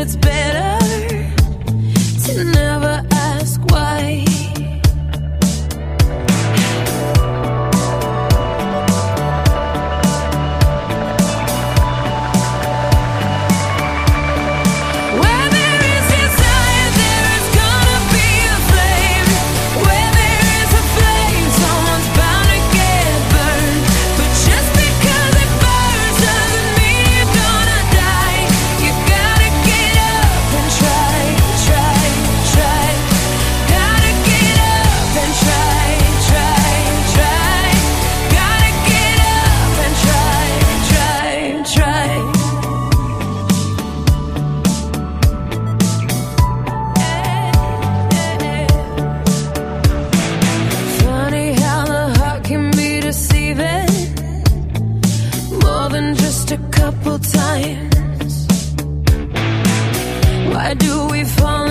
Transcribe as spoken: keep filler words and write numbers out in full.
it's better to never ask why. Where there is desire, there is gonna be a flame. Where there is a flame, someone's bound to get burned. But just because it burns doesn't mean you're gonna die. You gotta get up and try, try, try. Gotta get up and try, try, try. Gotta get up and try, try, try. Funny how the heart can be deceiving, more than just a couple times. Why do we fall